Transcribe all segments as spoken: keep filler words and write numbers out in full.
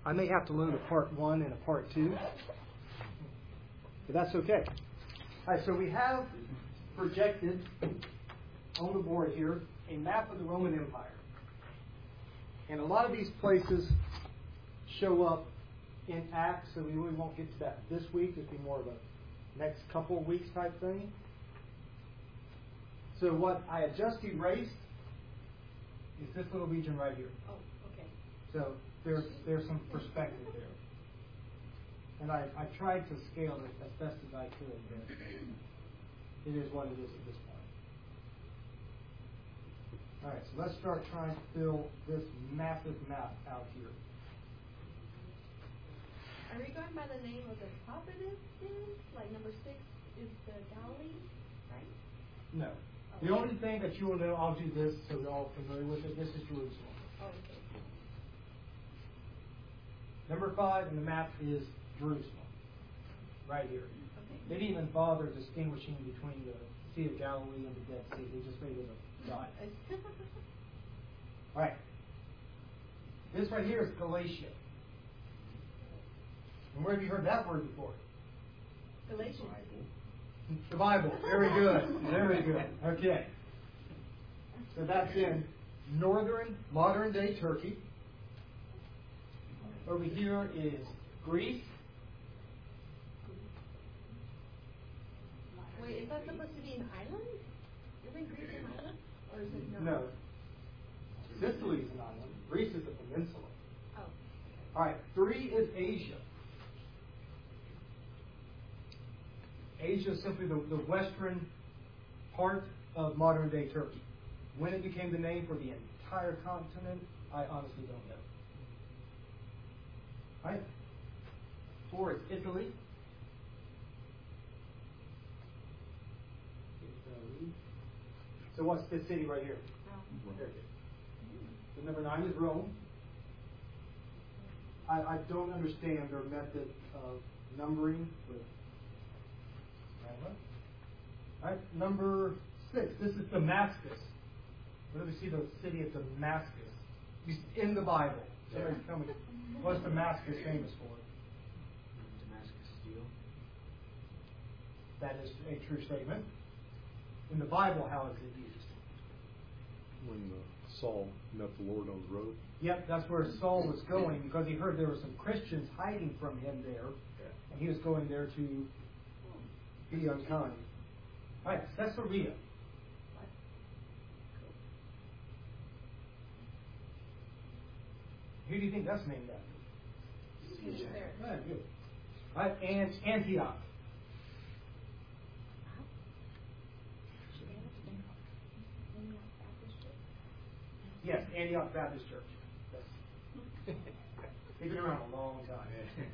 I may have to load a part one and a part two, but that's okay. All right, so we have projected on the board here a map of the Roman Empire. And a lot of these places show up in Acts, so we really won't get to that this week. It'll be more of a next couple of weeks type thing. So what I had just erased is this little region right here. Oh, okay. So there's there's some perspective there. And I, I tried to scale it as best as I could, but it is what it is at this point. All right, so let's start trying to fill this massive map out here. Are we going by the name of the provinces? Like number six is the Galilee, right? No. The only thing that you will know, I'll do this so we're all familiar with it. This is Jerusalem. Oh, okay. Number five in the map is Jerusalem, right here. Okay. They didn't even bother distinguishing between the Sea of Galilee and the Dead Sea. They just made it a dot. All right. This right here is Galatia. And where have you heard that word before? Galatians. The Bible. Very good. Very good. Okay. So that's in northern, modern day Turkey. Over here is Greece. Wait, is that supposed to be an island? Isn't Greece an island? Or is it not? No. Sicily is an island. Greece is a peninsula. Oh. All right. Three is Asia. Asia is simply the, the western part of modern day Turkey. When it became the name for the entire continent, I honestly don't know. All right. Four is Italy. So what's this city right here? Oh. There it is. So number nine is Rome. I, I don't understand their method of numbering, but all right, number six. This is Damascus. Where do we see the city of Damascus? In the Bible. Somebody tell me, what's Damascus famous for? Damascus steel. That is a true statement. In the Bible, how is it used? When uh, Saul met the Lord on the road. Yep, that's where Saul was going because he heard there were some Christians hiding from him there, and he was going there to be unkind. All right, Caesarea. Who do you think that's named after? Caesar. Right, good. All right, and Antioch. Yes, Antioch Baptist Church. That's, they've been around a long time.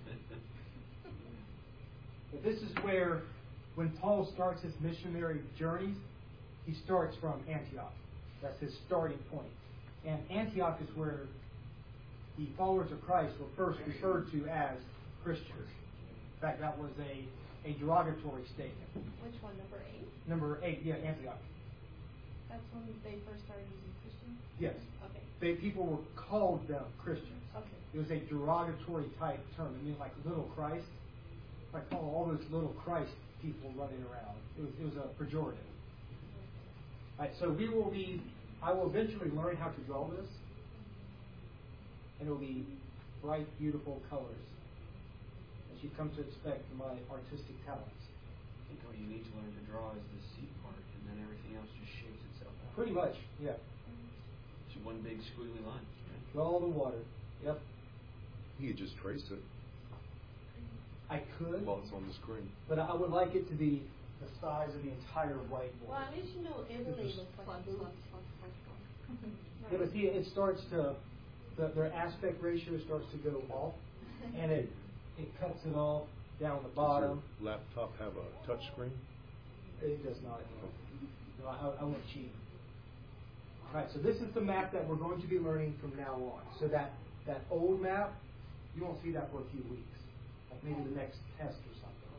But this is where, when Paul starts his missionary journeys, he starts from Antioch. That's his starting point. And Antioch is where the followers of Christ were first referred to as Christians. In fact, that was a, a derogatory statement. Which one, number eight? Number eight, yeah, Antioch. That's when they first started using Christian? Yes. Okay. They, people were called them Christians. Okay. It was a derogatory type term. It meant like little Christ. Like oh, all those little Christ people running around. It was, it was a pejorative. All right, so we will be, I will eventually learn how to draw this. And it will be bright, beautiful colors, as you come to expect from my artistic talents. I think all you need to learn to draw is the seed part, and then everything else just shapes itself out. Pretty much, yeah. It's one big squiggly line. Right? Draw the water. Yep. You could just trace it I could, while it's on the screen. but I would like it to be the size of the entire whiteboard. Well, at least you know Italy looks like a blue. Yeah, but see, it starts to, the, their aspect ratio starts to go off, and it it cuts it off down the bottom. Does your laptop have a touch screen? It does not. No, I, I went cheap. All right, so this is the map that we're going to be learning from now on. So that, that old map, you won't see that for a few weeks. Like maybe the next test or something.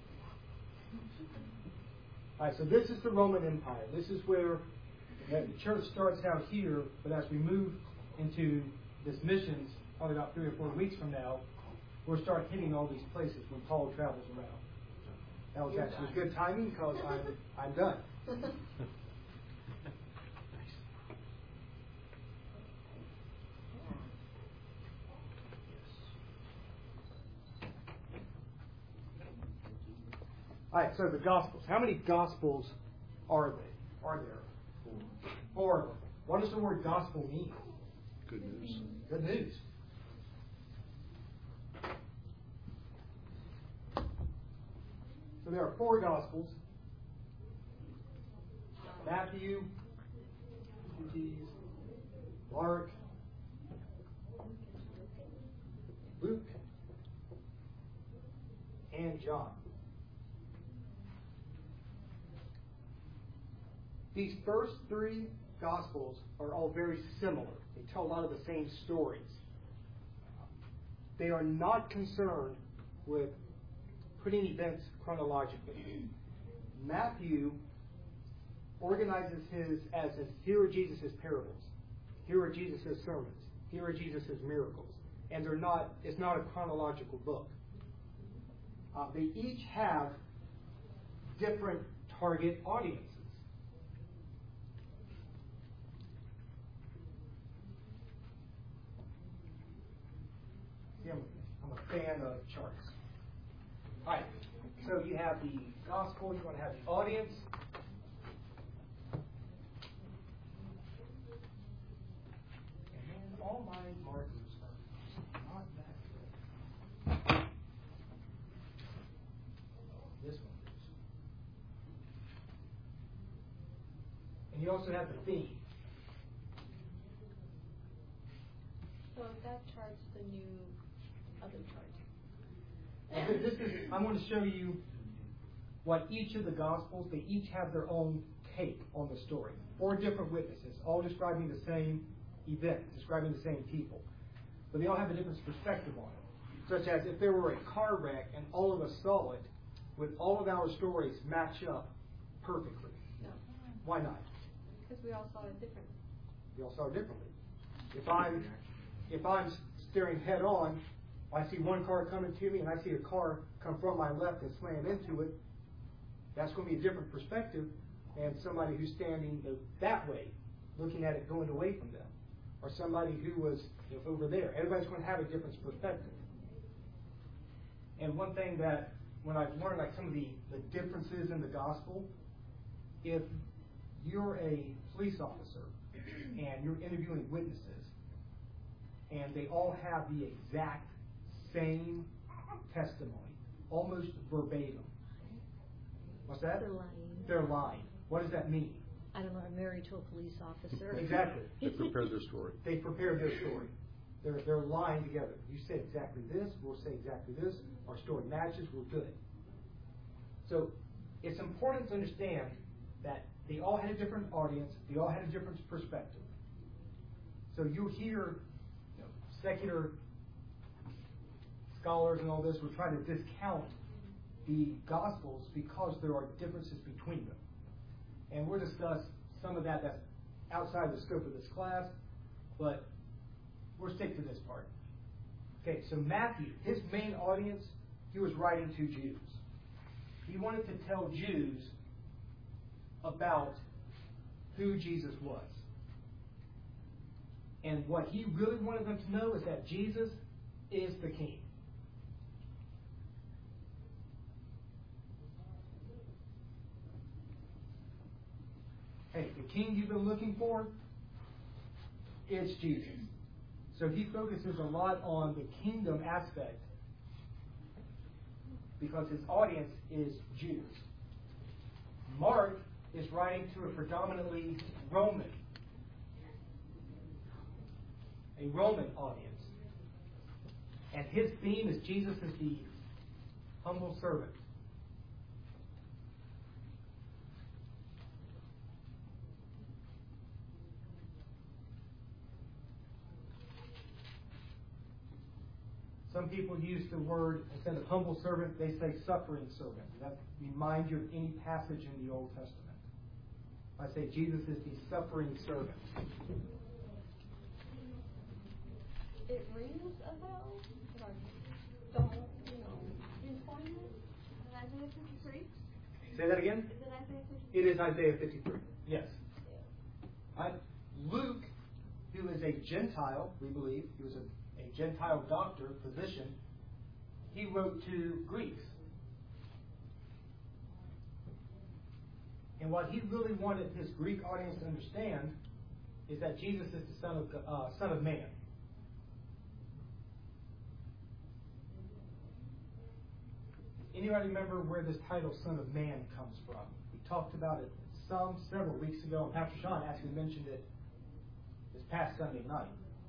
All right, so this is the Roman Empire. This is where the church starts out here, but as we move into this missions probably about three or four weeks from now, we'll start hitting all these places when Paul travels around. That was You're actually done. good timing because I'm, I'm done. All right, so the Gospels. How many Gospels are they? Are there? Four of them. What does the word gospel mean? Good news. Good news. So there are four Gospels. Matthew, Mark, Luke, and John. These first three Gospels are all very similar. They tell a lot of the same stories. They are not concerned with putting events chronologically. Matthew organizes his as in, here are Jesus' parables, here are Jesus' sermons, here are Jesus' miracles, and they're not. It's not a chronological book. Uh, they each have different target audiences. See, I'm, I'm a fan of charts. All right, so you have the gospel, you want to have the audience. And man, all my markers are not that good. This one is. And you also have the theme. So that chart's the new other chart. And this is, I'm going to show you what each of the Gospels, they each have their own take on the story. Four different witnesses, all describing the same event, describing the same people. But they all have a different perspective on it. Such as if there were a car wreck and all of us saw it, would all of our stories match up perfectly? No. Why not? Because we all saw it differently. We all saw it differently. If I'm, if I'm staring head on, I see one car coming to me and I see a car come from my left and slam into it, that's going to be a different perspective than somebody who's standing that way, looking at it going away from them. Or somebody who was you know, over there. Everybody's going to have a different perspective. And one thing that, when I've learned like some of the, the differences in the gospel, if you're a police officer and you're interviewing witnesses, and they all have the exact same testimony, almost verbatim. What's that? They're lying. They're lying. What does that mean? I don't know, I'm married to a police officer. Exactly. They prepared their story. They prepared their story. They're, they're lying together. You say exactly this, we'll say exactly this. Our story matches, we're good. So it's important to understand that they all had a different audience. They all had a different perspective. So you hear you know, secular scholars and all this will try to discount the Gospels because there are differences between them. And we'll discuss some of that that's outside the scope of this class, but we'll stick to this part. Okay, so Matthew, his main audience, he was writing to Jews. He wanted to tell Jews about who Jesus was. And what he really wanted them to know is that Jesus is the King. Hey, the King you've been looking for, it's Jesus. So he focuses a lot on the kingdom aspect because his audience is Jews. Mark is writing to a predominantly Roman, a Roman audience. And his theme is Jesus is the humble servant. Some people use the word, instead of humble servant, they say suffering servant. That reminds you of any passage in the Old Testament. I say Jesus is the suffering servant. it rings a bell, but I don't, you know, pinpoint it. Is it Isaiah fifty-three? Say that again? Is it Isaiah fifty-three? It is Isaiah fifty-three. Yes. Right? Luke, who is a Gentile, we believe, he was a, a Gentile doctor, physician, he wrote to Greeks. And what he really wanted his Greek audience to understand is that Jesus is the Son of uh, Son of Man. Anybody remember where this title Son of Man comes from? We talked about it some several weeks ago, and Pastor Sean actually mentioned it this past Sunday night.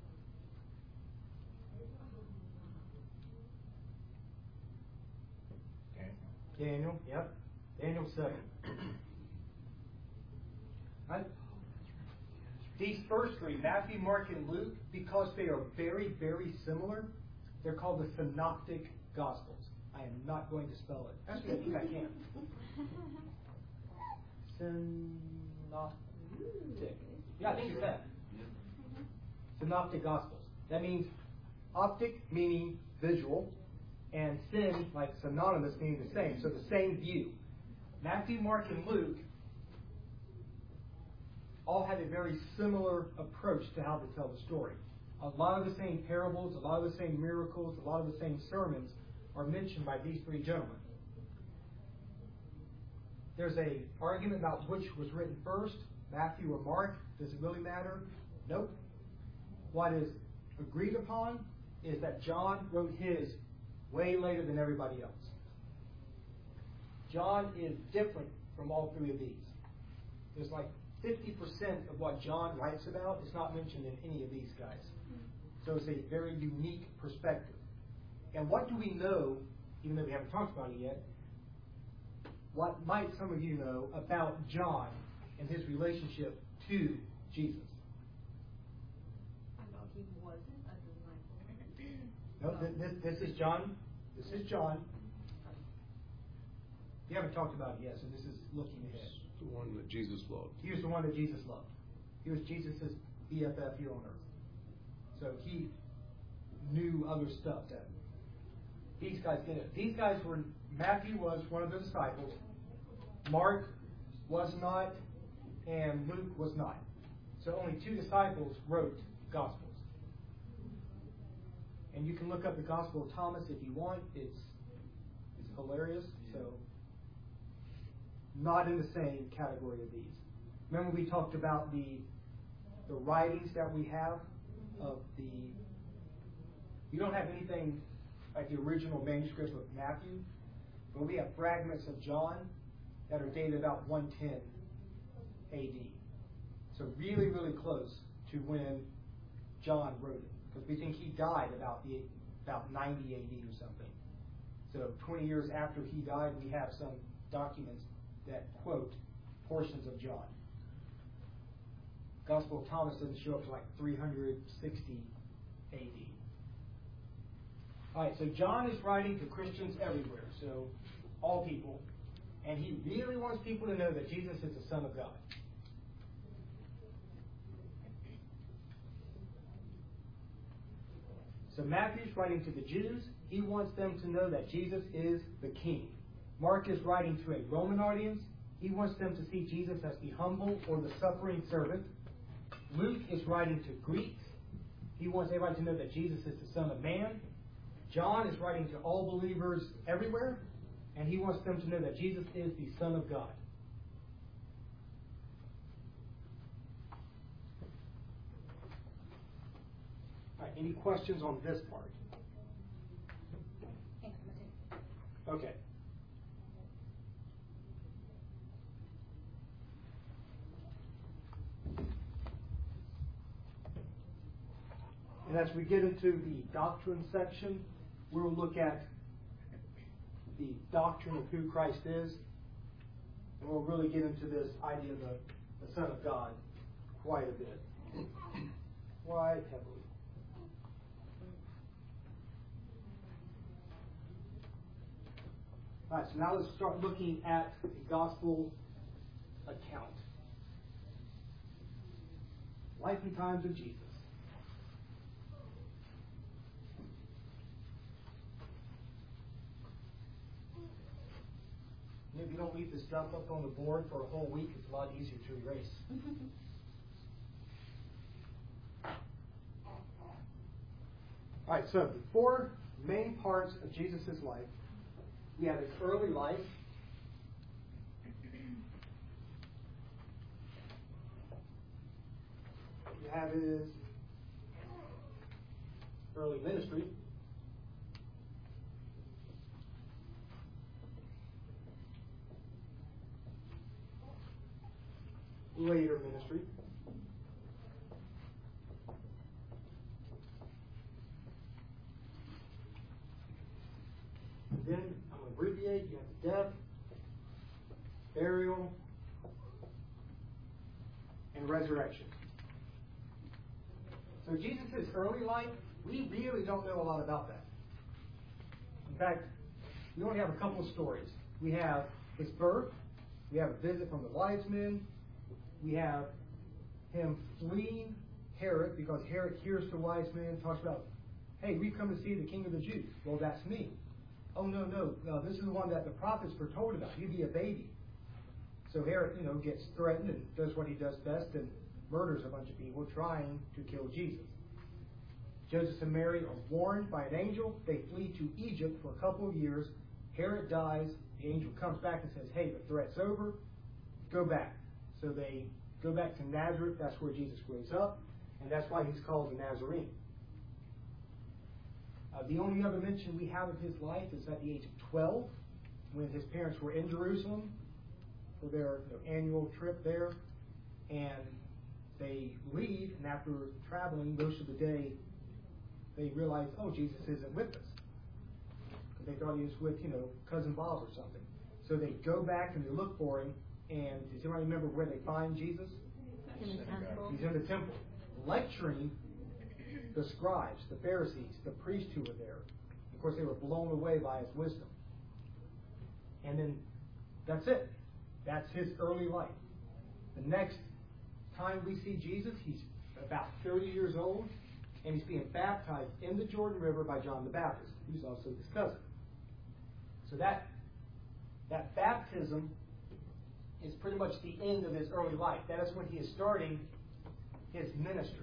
Daniel, yep. Daniel seven. Right? These first three, Matthew, Mark, and Luke, because they are very, very similar, they're called the Synoptic Gospels. I am not going to spell it. Actually, I think I can. Synoptic. Yeah, I think it's that. Synoptic Gospels. That means optic, meaning visual, and syn, like synonymous, meaning the same. So the same view. Matthew, Mark, and Luke all have a very similar approach to how to tell the story. A lot of the same parables, a lot of the same miracles, a lot of the same sermons are mentioned by these three gentlemen. There's a argument about which was written first, Matthew or Mark. Does it really matter? Nope. What is agreed upon is that John wrote his way later than everybody else. John is different from all three of these. There's like fifty percent of what John writes about is not mentioned in any of these guys. So it's a very unique perspective. And what do we know, even though we haven't talked about it yet, what might some of you know about John and his relationship to Jesus? I know he wasn't a disciple. No, this, this is John. This is John. You haven't talked about it yet, so this is looking ahead. The one that Jesus loved. He was the one that Jesus loved. He was Jesus' B F F here on earth. So he knew other stuff that these guys didn't. These guys were, Matthew was one of the disciples. Mark was not, and Luke was not. So only two disciples wrote Gospels. And you can look up the Gospel of Thomas if you want. It's it's hilarious. So not in the same category of these. Remember we talked about the the writings that we have of the. You don't have anything like the original manuscript of Matthew, but we have fragments of John that are dated about one ten A D. So really, really close to when John wrote it, because we think he died about the about ninety A D or something. So twenty years after he died, we have some documents that quote portions of John. Gospel of Thomas doesn't show up to like three sixty A D. All right, so John is writing to Christians everywhere, so all people, and he really wants people to know that Jesus is the Son of God. So Matthew's writing to the Jews. He wants them to know that Jesus is the King. Mark is writing to a Roman audience. He wants them to see Jesus as the humble or the suffering servant. Luke is writing to Greeks. He wants everybody to know that Jesus is the Son of Man. John is writing to all believers everywhere, and he wants them to know that Jesus is the Son of God. All right, any questions on this part? Okay. And as we get into the doctrine section, we'll look at the doctrine of who Christ is, and we'll really get into this idea of the, the Son of God quite a bit, quite heavily. All right, so now let's start looking at the gospel account. Life and times of Jesus. if you don't leave this stuff up on the board for a whole week, it's a lot easier to erase. All right, so the four main parts of Jesus' life. We have his early life. You have his early ministry. Later ministry. And then, I'm going to abbreviate, you have the death, burial, and resurrection. So Jesus' early life, we really don't know a lot about that. In fact, we only have a couple of stories. We have his birth, we have a visit from the wise men, we have him fleeing Herod because Herod hears the wise men, talks about, hey, we've come to see the King of the Jews. Well, that's me. Oh, no, no, no, this is the one that the prophets foretold about. He'd be a baby. So Herod, you know, gets threatened and does what he does best and murders a bunch of people trying to kill Jesus. Joseph and Mary are warned by an angel. They flee to Egypt for a couple of years. Herod dies. The angel comes back and says, hey, the threat's over. Go back. So they go back to Nazareth. That's where Jesus grows up. And that's why he's called a Nazarene. Uh, the only other mention we have of his life is at the age of twelve, when his parents were in Jerusalem for their you know, annual trip there. And they leave, and after traveling most of the day, they realize, oh, Jesus isn't with us. Because they thought he was with, you know, Cousin Bob or something. So they go back and they look for him. And does anyone remember where they find Jesus? In the temple. He's in the temple, lecturing the scribes, the Pharisees, the priests who were there. Of course, they were blown away by his wisdom. And then that's it. That's his early life. The next time we see Jesus, he's about thirty years old, and he's being baptized in the Jordan River by John the Baptist, who's also his cousin. So that that baptism is pretty much the end of his early life. That is when he is starting his ministry.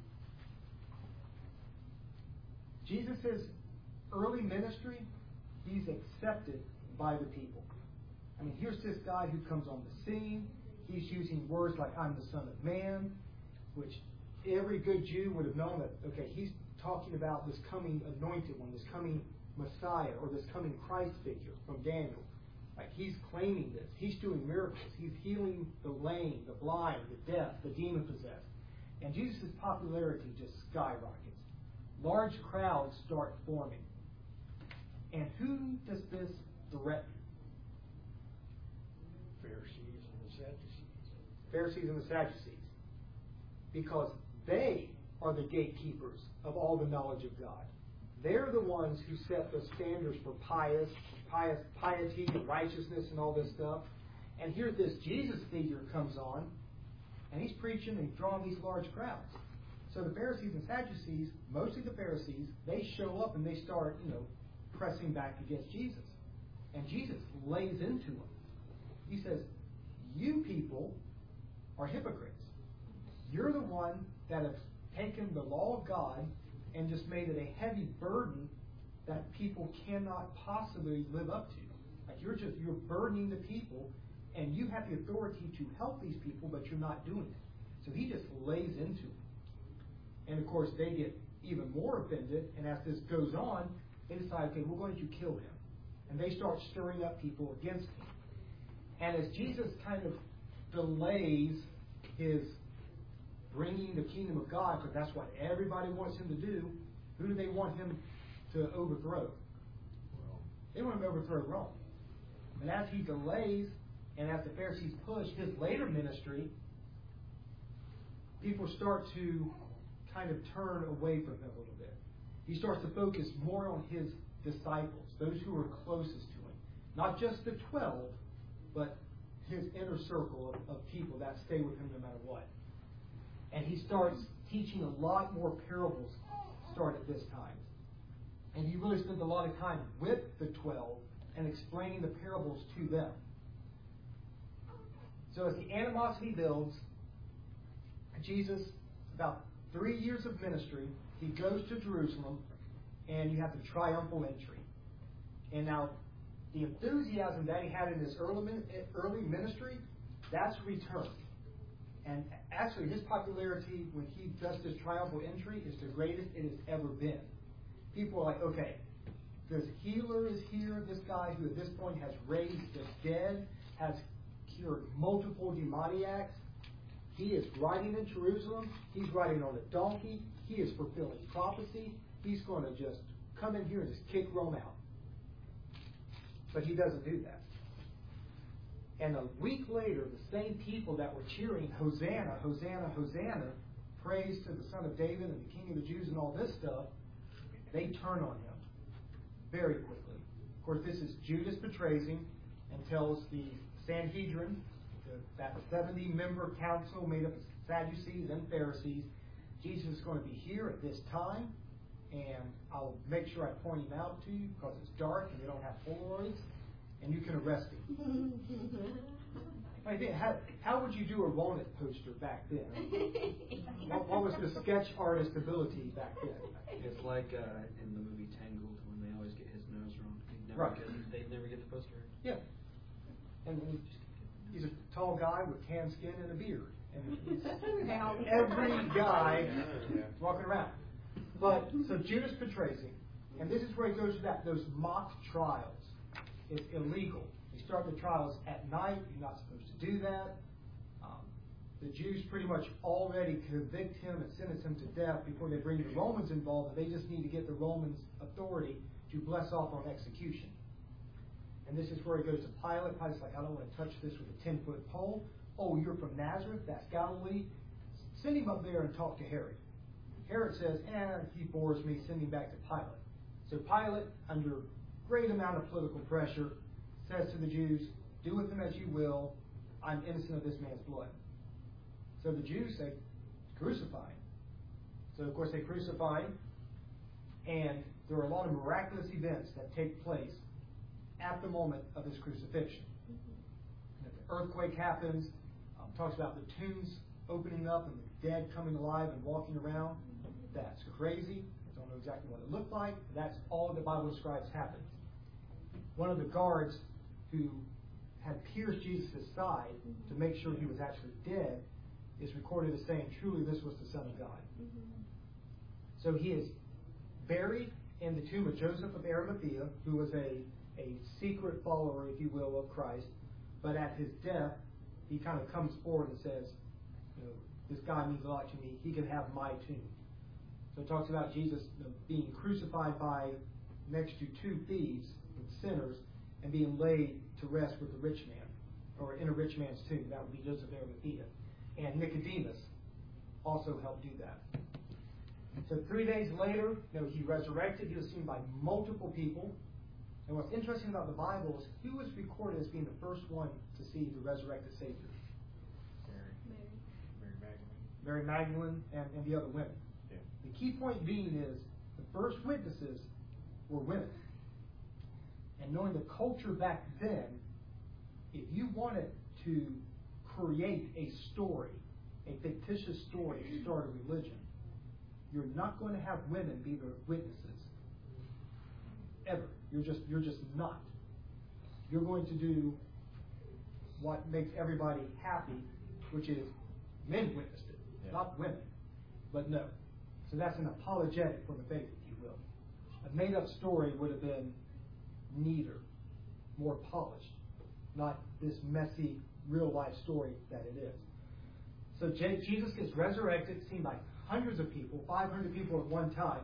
Jesus' early ministry, he's accepted by the people. I mean, here's this guy who comes on the scene. He's using words like, I'm the Son of Man, which every good Jew would have known that, okay, he's talking about this coming anointed one, this coming Messiah, or this coming Christ figure from Daniel. Like, he's claiming this. He's doing miracles. He's healing the lame, the blind, the deaf, the demon-possessed. And Jesus' popularity just skyrockets. Large crowds start forming. And who does this threaten? Pharisees and the Sadducees. Pharisees and the Sadducees. Because they are the gatekeepers of all the knowledge of God. They're the ones who set the standards for pious, pious piety and righteousness and all this stuff. And here this Jesus figure comes on, and he's preaching and drawing these large crowds. So the Pharisees and Sadducees, mostly the Pharisees, they show up and they start, you know, pressing back against Jesus. And Jesus lays into them. He says, you people are hypocrites. You're the one that have taken the law of God and just made it a heavy burden that people cannot possibly live up to. Like, you're just, you're burdening the people, and you have the authority to help these people, but you're not doing it. So he just lays into them. And of course, they get even more offended, and as this goes on, they decide, okay, we're going to kill him. And they start stirring up people against him. And as Jesus kind of delays his bringing the kingdom of God, because that's what everybody wants him to do, who do they want him to overthrow? They want him to overthrow Rome. And as he delays, and as the Pharisees push his later ministry, people start to kind of turn away from him a little bit. He starts to focus more on his disciples, those who are closest to him. Not just the twelve, but his inner circle of, of people that stay with him no matter what. And he starts teaching a lot more parables start at this time. And he really spends a lot of time with the twelve and explaining the parables to them. So as the animosity builds, Jesus, about three years of ministry, he goes to Jerusalem, and you have the triumphal entry. And now, the enthusiasm that he had in his early, early ministry, that's returned. And actually, his popularity when he does this triumphal entry is the greatest it has ever been. People are like, okay, this healer is here, this guy who at this point has raised the dead, has cured multiple demoniacs. He is riding in Jerusalem. He's riding on a donkey. He is fulfilling prophecy. He's going to just come in here and just kick Rome out. But he doesn't do that. And a week later, the same people that were cheering, Hosanna, Hosanna, Hosanna, praise to the Son of David and the King of the Jews and all this stuff, they turn on him very quickly. Of course, this is Judas betrays him and tells the Sanhedrin, the, that seventy-member council made up of Sadducees and Pharisees, Jesus is going to be here at this time, and I'll make sure I point him out to you because it's dark and you don't have Polaroids, and you can arrest him. I mean, how, how would you do a Ronin poster back then? what, what was the sketch artist ability back then? It's like uh, in the movie Tangled when they always get his nose wrong. They'd never Right. Get, they'd never get the poster. Yeah. And he's a tall guy with tan skin and a beard. And he's every guy walking around. But so Judas betrays him, and this is where he goes to that those mock trials. It's illegal. You start the trials at night. You're not supposed to do that. Um, the Jews pretty much already convict him and sentence him to death before they bring the Romans involved. They just need to get the Romans' authority to bless off on execution. And this is where he goes to Pilate. Pilate's like, I don't want to touch this with a ten-foot pole. Oh, you're from Nazareth? That's Galilee? Send him up there and talk to Herod. Herod says, eh, he bores me. Send him back to Pilate. So Pilate, under great amount of political pressure, says to the Jews, do with him as you will. I'm innocent of this man's blood. So the Jews say, crucify him. So, of course, they crucify him. And there are a lot of miraculous events that take place at the moment of his crucifixion. And the earthquake happens, um, talks about the tombs opening up and the dead coming alive and walking around. That's crazy. I don't know exactly what it looked like, but that's all the Bible describes happened. One of the guards who had pierced Jesus' side to make sure he was actually dead is recorded as saying, truly this was the Son of God. Mm-hmm. So he is buried in the tomb of Joseph of Arimathea, who was a, a secret follower, if you will, of Christ. But at his death, he kind of comes forward and says, you know, this guy means a lot to me. He can have my tomb. So it talks about Jesus being crucified by next to two thieves and sinners and being laid to rest with the rich man, or in a rich man's tomb. That would be Joseph of Arimathea. And Nicodemus also helped do that. So three days later, you know, he resurrected. He was seen by multiple people. And what's interesting about the Bible is who was recorded as being the first one to see the resurrected Savior? Mary. Mary Magdalene. Mary Magdalene and, and the other women. Yeah. The key point being is the first witnesses were women. And knowing the culture back then, if you wanted to create a story, a fictitious story to start a religion, you're not going to have women be the witnesses. Ever. You're just you're just not. You're going to do what makes everybody happy, which is men witnessed it, yeah. Not women. But no. So that's an apologetic for the faith, if you will. A made-up story would have been neater, more polished, not this messy, real-life story that it is. So Jesus gets resurrected, seen by hundreds of people, five hundred people at one time,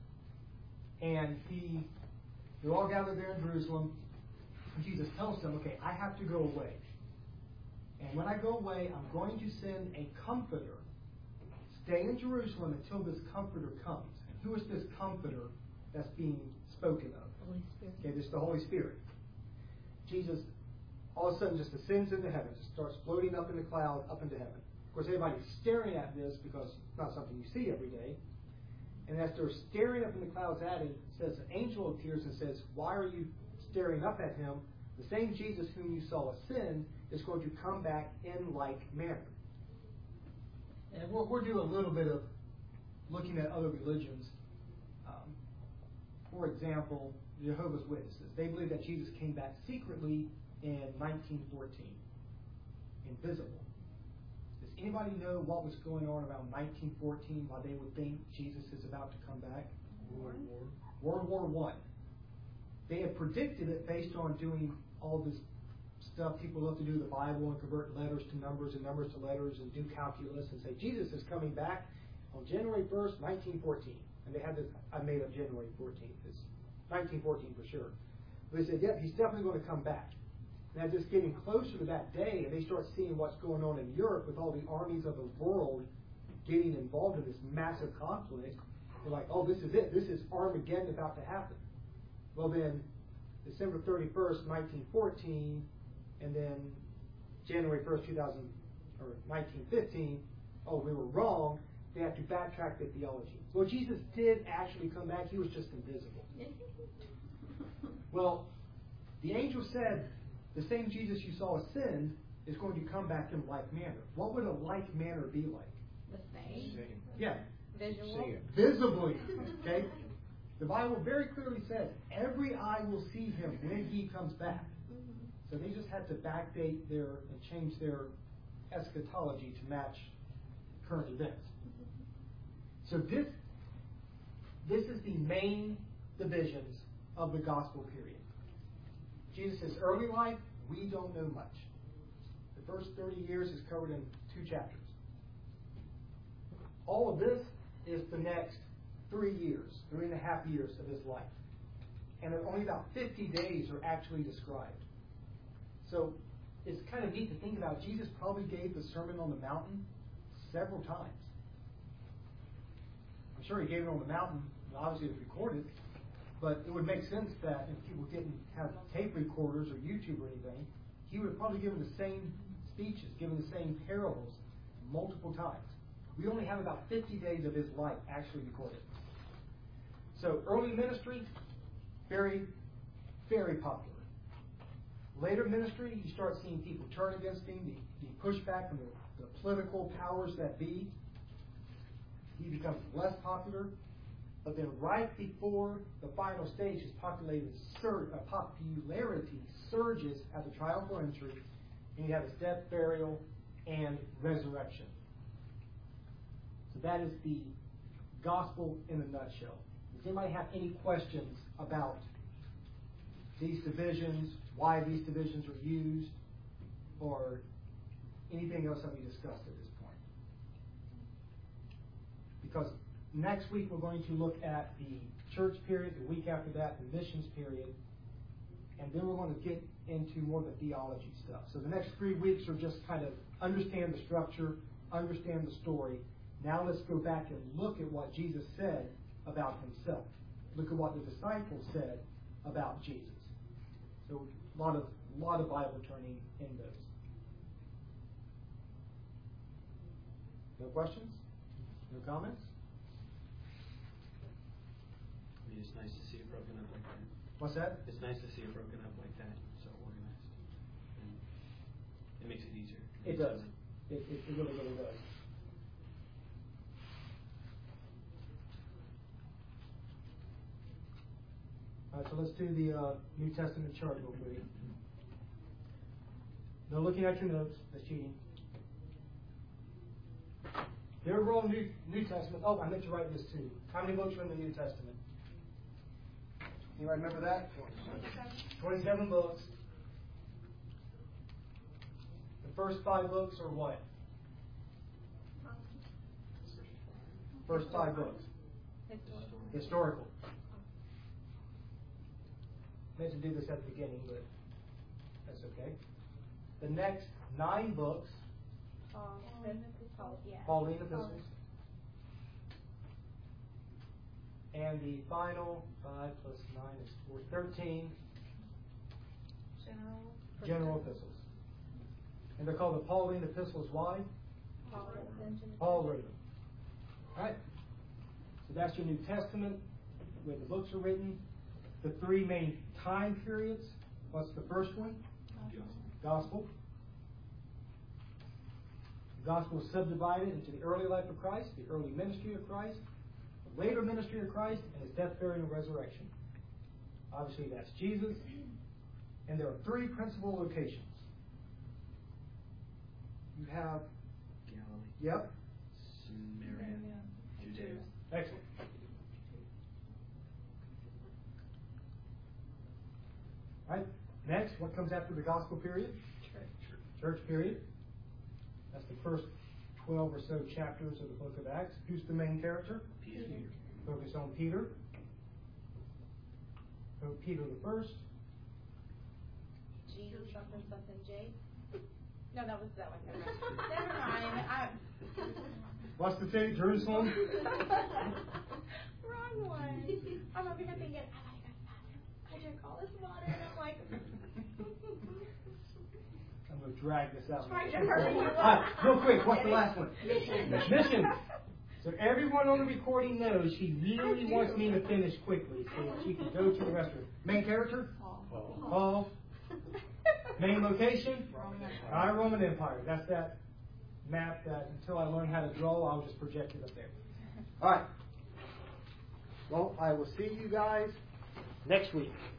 and he, they're all gathered there in Jerusalem, and Jesus tells them, okay, I have to go away. And when I go away, I'm going to send a comforter. Stay in Jerusalem until this comforter comes. And who is this comforter that's being spoken of? Holy Spirit. Okay, this is the Holy Spirit. Jesus all of a sudden just ascends into heaven, just starts floating up in the cloud, up into heaven. Of course, everybody's staring at this because it's not something you see every day. And as they're staring up in the clouds at him, it says an angel appears and says, why are you staring up at him? The same Jesus whom you saw ascend is going to come back in like manner. And we'll, we'll do a little bit of looking at other religions. Um, for example, Jehovah's Witnesses. They believe that Jesus came back secretly in nineteen fourteen, invisible. Does anybody know what was going on around nineteen fourteen, why they would think Jesus is about to come back? World War. World War One. They had predicted it based on doing all this stuff people love to do, the Bible, and convert letters to numbers and numbers to letters and do calculus and say Jesus is coming back on January first, nineteen fourteen. And they had this, I made up January fourteenth. It's nineteen fourteen for sure. But they said, yep, he's definitely going to come back. Now, just getting closer to that day, and they start seeing what's going on in Europe with all the armies of the world getting involved in this massive conflict. They're like, oh, this is it. This is Armageddon about to happen. Well, then, December thirty-first, nineteen fourteen, and then January first, two thousand, or nineteen fifteen, oh, we were wrong. They have to backtrack their theology. Well, Jesus did actually come back. He was just invisible. Well, the angel said, the same Jesus you saw ascend is going to come back in like manner. What would a like manner be like? The same. Yeah. Visual. Visibly. Okay? The Bible very clearly says, every eye will see him when he comes back. Mm-hmm. So they just had to backdate their and change their eschatology to match current events. So this this is the main divisions of the gospel period. Jesus' early life, we don't know much. The first thirty years is covered in two chapters. All of this is the next three years, three and a half years of his life. And only about fifty days are actually described. So it's kind of neat to think about. Jesus probably gave the Sermon on the Mountain several times. I'm sure he gave it on the mountain, and obviously it was recorded, but it would make sense that if people didn't have tape recorders or YouTube or anything, he would have probably given the same speeches, given the same parables multiple times. We only have about fifty days of his life actually recorded. So early ministry, very, very popular. Later ministry, you start seeing people turn against him, the, the pushback from the, the political powers that be. He becomes less popular. But then right before the final stage, his popularity, sur- uh, popularity surges at the triumphal entry, and you have his death, burial, and resurrection. So that is the gospel in a nutshell. Does anybody have any questions about these divisions, why these divisions are used, or anything else that we discussed at this point? Because next week we're going to look at the church period, the week after that the missions period, and then we're going to get into more of the theology stuff. So the next three weeks are just kind of understand the structure, understand the story. Now let's go back and look at what Jesus said about himself. Look at what the disciples said about Jesus. So a lot of a lot of Bible turning in those. No questions? No comments? I mean, it's nice to see it broken up like that. What's that? It's nice to see it broken up like that, so organized. And it makes it easier. It does. It, it, it really, really does. All right, so let's do the uh, New Testament chart real quick. No looking at your notes. That's cheating. The overall New, New Testament. Oh, I meant to write this too. How many books are in the New Testament? Anybody remember that? twenty-seven books. The first five books are what? First five books. Historical. I meant to do this at the beginning, but that's okay. The next nine books, Pauline epistles. And the final five plus nine is four, thirteen General. general epistles. And they're called the Pauline epistles. Why? Paul Paul wrote them. All right. So that's your New Testament, where the books are written. The three main time periods. What's the first one? Gospel. Gospel. The gospel is subdivided into the early life of Christ, the early ministry of Christ, the later ministry of Christ, and his death, burial, and resurrection. Obviously, that's Jesus. And there are three principal locations. You have, Galilee, yep, Samaria, Judea. excellent. All right, next, what comes after the gospel period? Church. Church period. That's the first twelve or so chapters of the book of Acts. Who's the main character? Peter. Focus on Peter. So Peter the first. G something something J. No, that was that one. Never mind. Never mind. I... What's the city? Jerusalem. Wrong one. I'm over here thinking, I gotta go to the bathroom. I drink all this water, and I'm like. I'm going to drag this out. Trying to hurry you up. All right, real quick, what's the last one? Mission. Mission. So everyone on the recording knows she really wants me to finish quickly so that she can go to the restroom. Main character? Paul. Paul. Main location? Our Roman Empire. That's that map that until I learn how to draw, I'll just project it up there. All right. Well, I will see you guys next week.